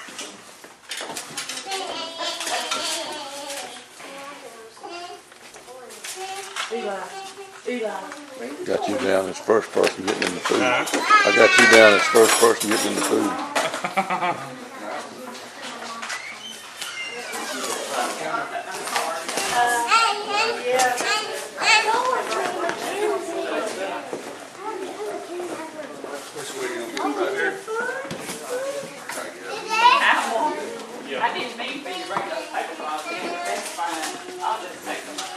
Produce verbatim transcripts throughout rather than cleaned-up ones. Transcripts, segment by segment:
Got you down as first person getting in the food. I got you down as first person getting in the food. I didn't mean for you to bring those paper files in, but that's fine. I'll just take them.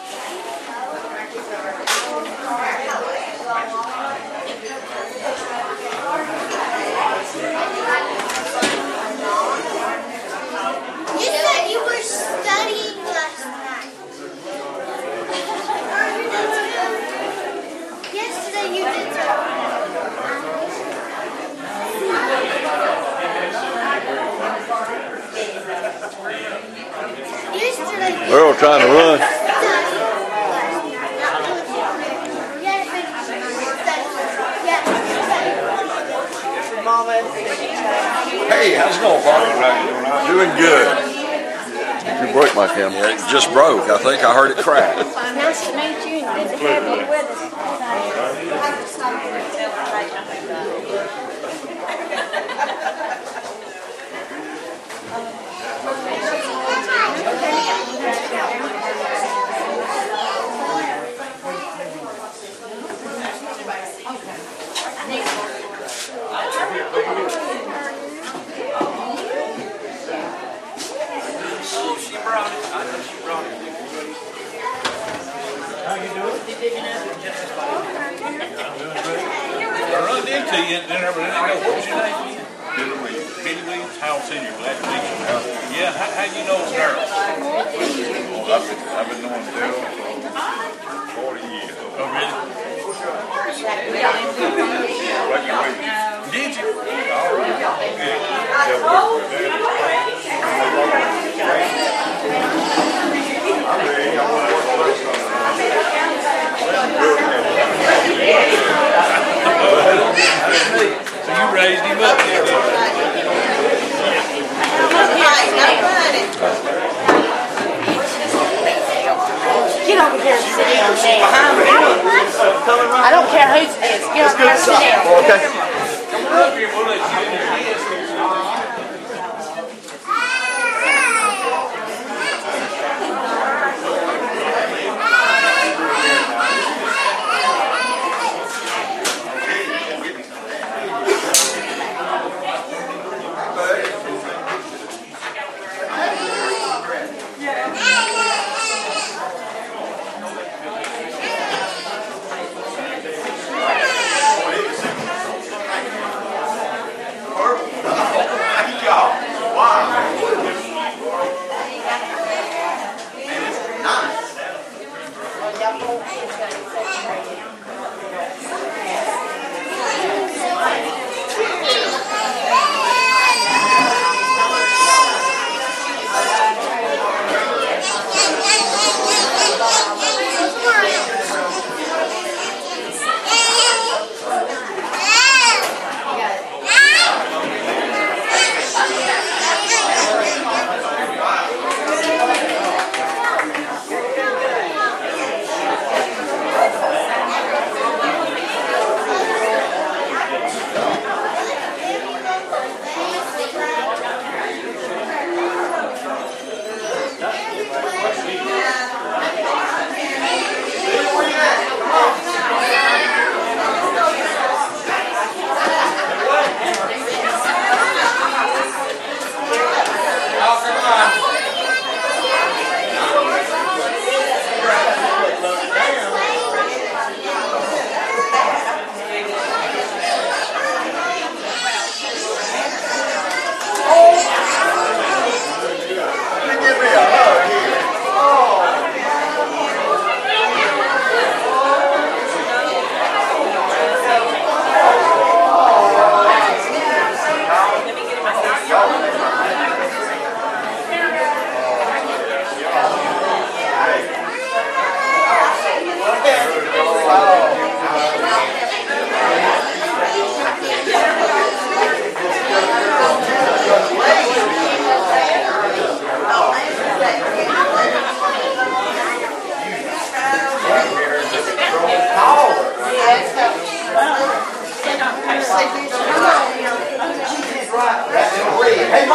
You said you were studying last night. Yesterday you did Yesterday We're all trying to run. Hey, how's it going, Father? Doing good. You broke my camera. Yeah, it just broke. I think I heard it crack. Nice to meet you and good to have you with us. I run into you and then I didn't know what was your name again? Billy Williams. Billy Williams, Howell Senior. Glad to meet you. Yeah, how, how you know Daryl? Well, I've been, I've been knowing Daryl for forty years. Oh, really? Did you? All right. So you raised him up there, didn't you? Get over here and sit down there. I don't care whose it is. Get over here and sit down. Okay. Come up here, we'll let you in your desk.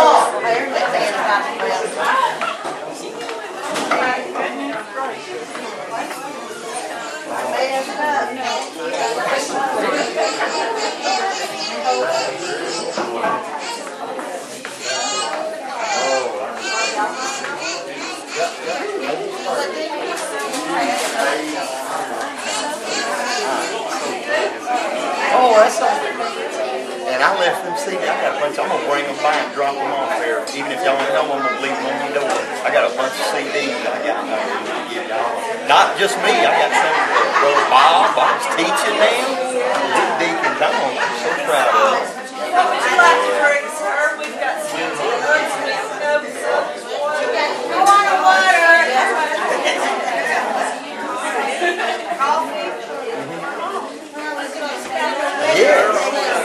Oh, that's something. And I left them see, I got a bunch, I'm gonna bring them by and drop them off there. Even if y'all don't know, I'm gonna leave them on the door. I got a bunch of C Ds I got uh, to give y'all. Not just me, I got some of uh, Brother Bob, I was teaching them. Deacon Don, I'm so proud of them. What would you like to drink, sir? We've got some tea, I want a water. Coffee. Yeah.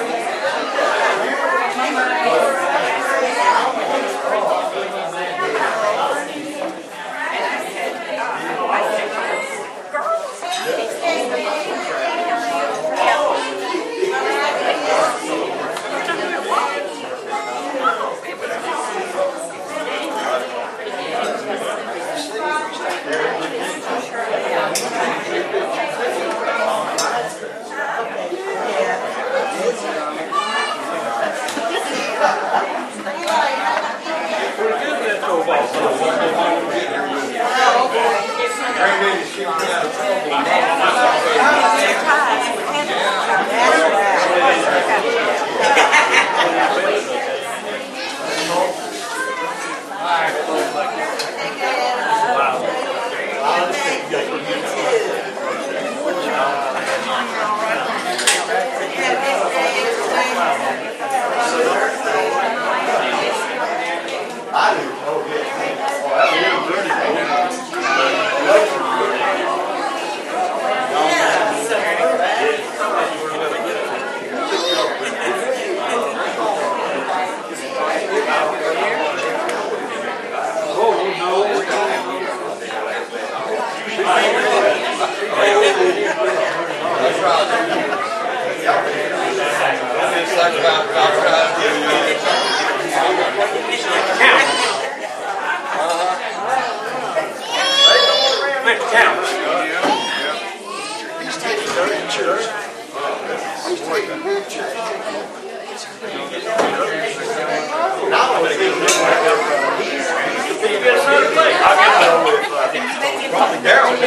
Probably Daryl.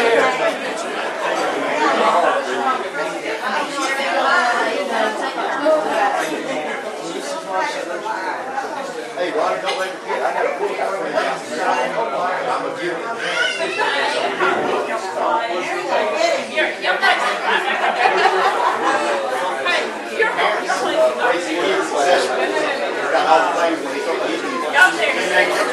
Hey, Ronnie, don't let me forget. I got a book out right now. I'm going to give it. You're, you're not. Hey, you're not. You're Y'all take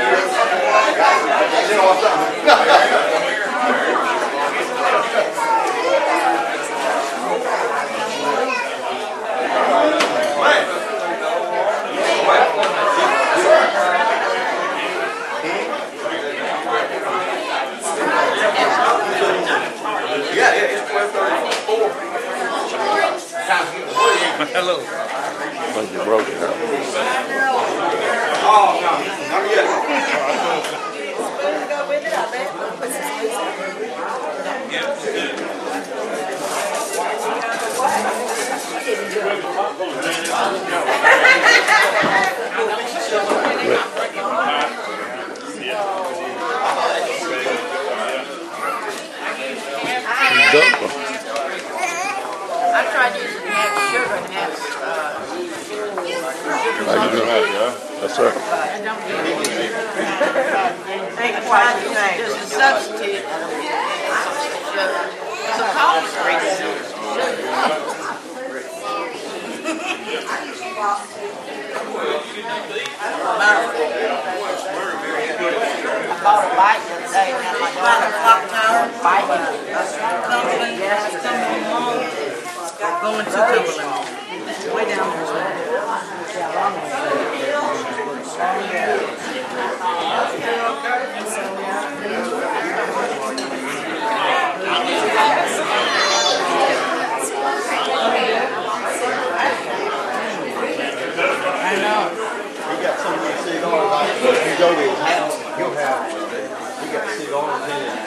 Yeah, yeah, it's twelve thirty-four. Hello. Think you broke it up. Oh, no, not yet. I tried using half sugar and half, uh, How you doing? Yes, sir. I don't get it. Ain't quite the same. Just a substitute. Sugar. So call it sugar. I bought a bike the other day and had my daughter clock tower bike. Yes, it's coming along. Going to Cumberland. Way down I know. We got some of these cigars. If you go to his house, he'll have, he got cigars in it.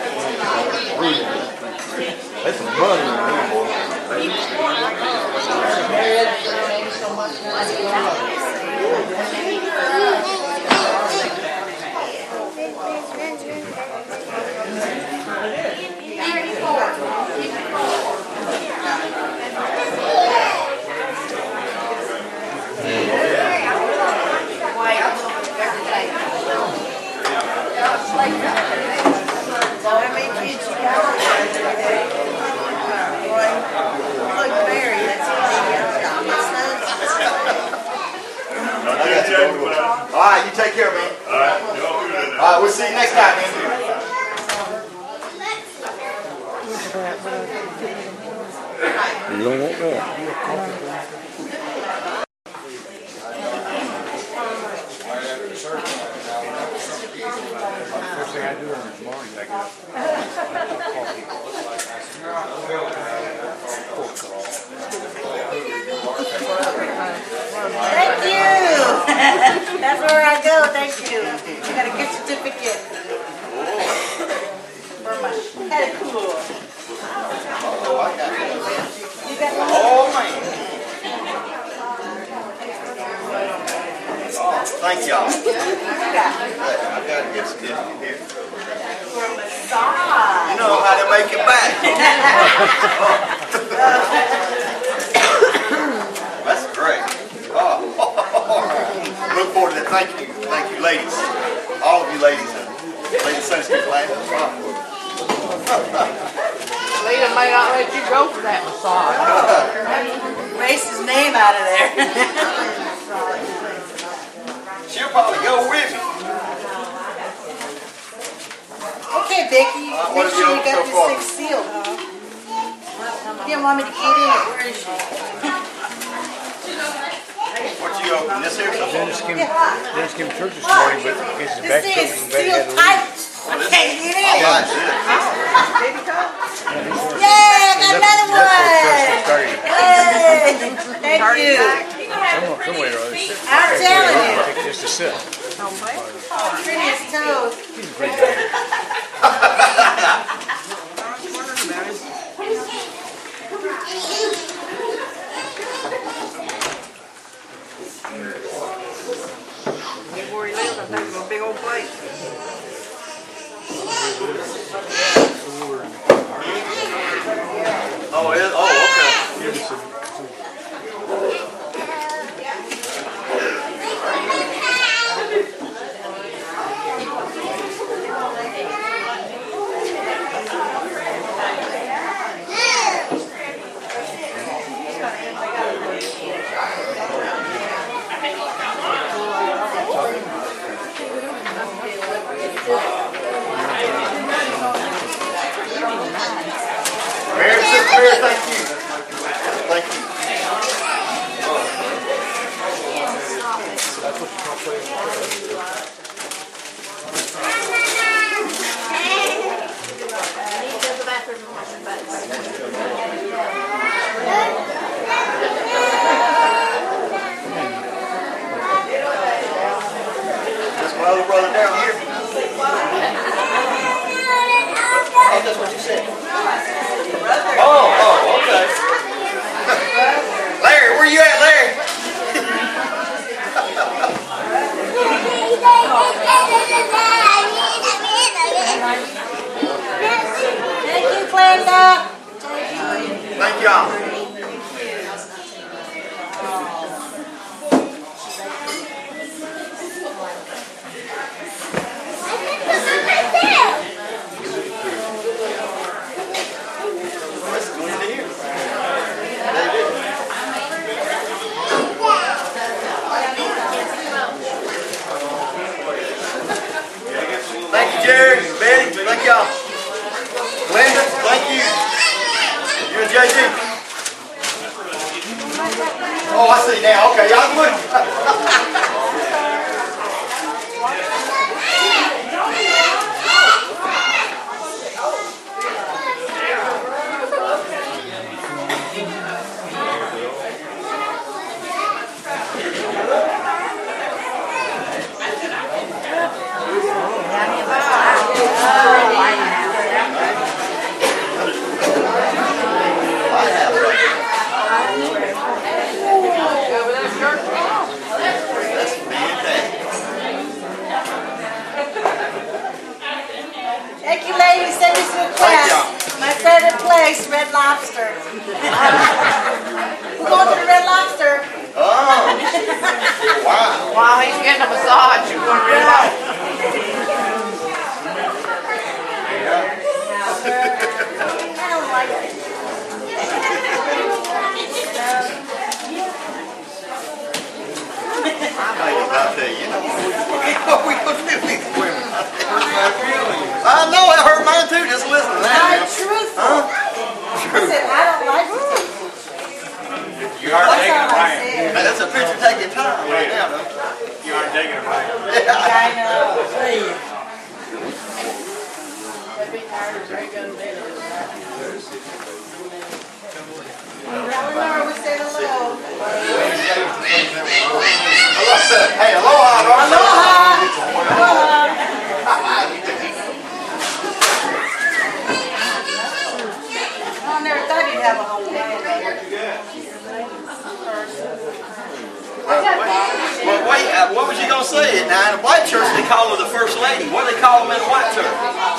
That's some money in there, boy. So how many kids you got? Boy, look, Barry, that's his All right, you take care, man. All right, all right, we'll see you next time, man. You don't want that. First thing I do in the morning, I get up. Thank you. That's where I go. Thank you. I got a gift certificate for my head cool. You got one? Oh, man. Oh, thank y'all. You got I got to get some here. for a massage. You know how to make it back. That's great. Oh. Look forward to that. Thank you. Thank you, ladies. All of you ladies. Ladies Sunday School class. Lita may not let you go for that massage. Erase his name out of there. She'll probably go with me. Okay, Becky, Uh, what make have sure you you got so this far? thing sealed. You didn't want me to get in. Where is she? What you open? This here? Dennis came, Yeah. Dennis came to church this morning, but his This back thing coat is was bad. He had sealed to tight. leave. I can't get in. Oh, I see it. Yay, I got another one. Started Hey, thank you. somewhere, somewhere or other. I'm telling you. Take it just a sip. Prettiest toes. He's a pretty guy. Where he lives, I think it's a big old place. Oh, it, oh, okay. Mary, Sister Mary, thank you. Thank you. That's my other brother down here. Oh, that's what you said. Oh, oh, okay. Larry, where you at, Larry? Thank you, Glenda. Thank y'all. Let's go into here. Thank you, Jerry, Betty, thank y'all. Linda, thank you. You and J G. Oh, I see now. Okay, y'all good. Red Lobster. We're going to the Red Lobster. Oh. Wow. While he's getting a massage, you're going to realize. I don't like it. I tell you, you know, what we gonna do with these women? I know, it hurt mine too, just listen to that. I'm truthful. I said, I don't like it. You aren't taking it That's all I right. said. Hey, that's a picture taking time right now, though. You aren't taking it right. I know. Eleanor, we said hello. Hey, aloha, Aloha. Aloha. I never thought you'd have a home Well, wait, uh, what was you going to say? Now, in a white church, they call her the First Lady. What do they call them in a white church?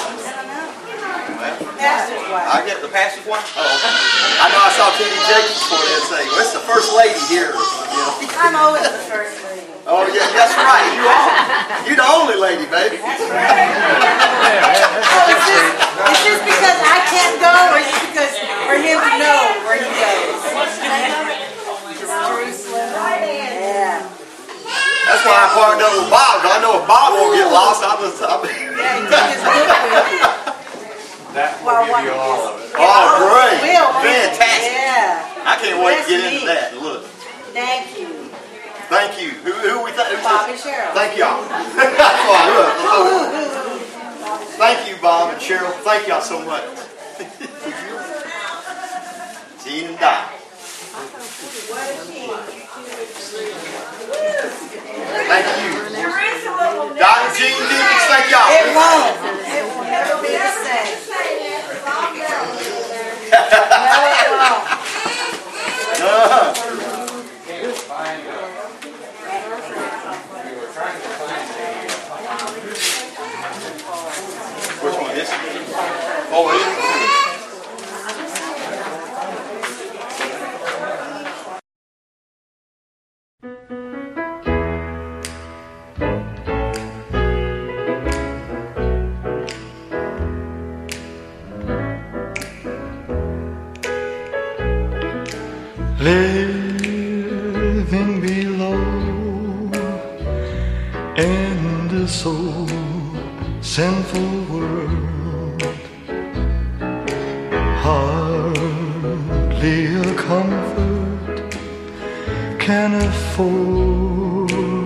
Pastor's wife. I get the pastor's wife? Oh, okay. I know I saw T D Jacobs before they say, well, it's the First Lady here. You know? I'm always the first lady. Oh, yeah, that's right. You are. You're the only lady, baby. That's right. So is this, is this because I can't go, or is it because for him to know where he goes? Jerusalem. Yeah. That's why I partnered up with Bob. I know if Bob won't get lost, I'll just... I'll be... Yeah, he took his book with him. That will Well, give you what- all of it. Oh, great. Will, Fantastic. Yeah. I can't wait to get That's into neat. that. Look. Thank you. Thank you. Who, who we th- who Bob says- and Cheryl. Thank y'all. That's why, look, look. Thank you, Bob and Cheryl. Thank y'all so much. See you in the die. Thank you. Doctor Gene Dickens, thank y'all. It won't. It will never be the same. No, it won't. Uh-huh. Which one is it? Oh, it is. Living below in this old sinful world, hardly a comfort can afford.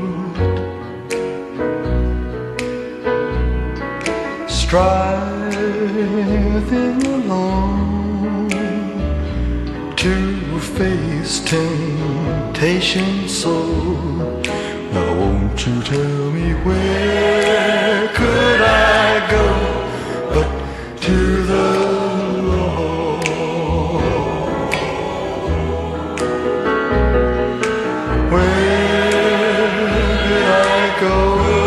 Striving alone to face temptation, so now won't you tell me where could I go but to the Lord? Where could I go?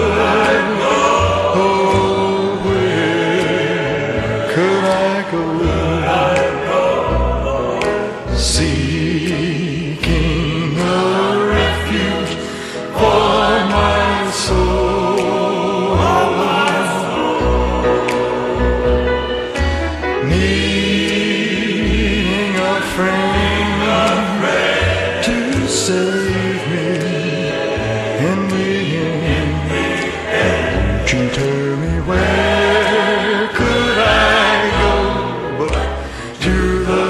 Oh, where could I go? Seeking a refuge for my soul, needing a friend to save me in the end. Won't you tell me where could I go but to the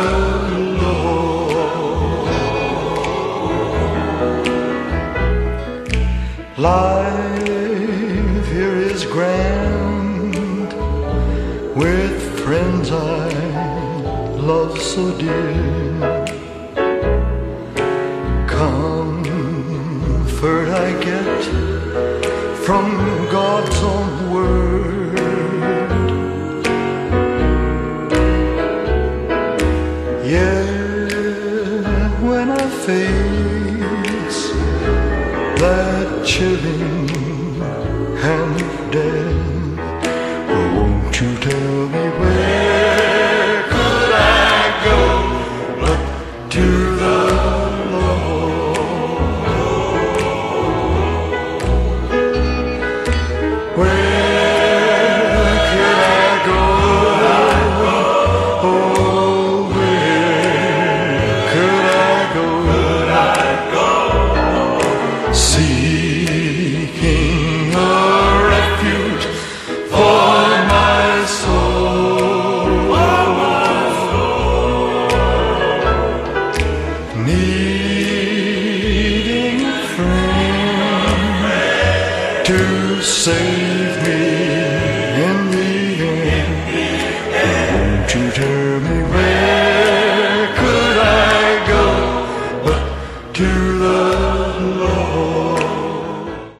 life here is grand, with friends I love so dear. Comfort I get from God's own word. Yeah, when I face that chilling hand of death,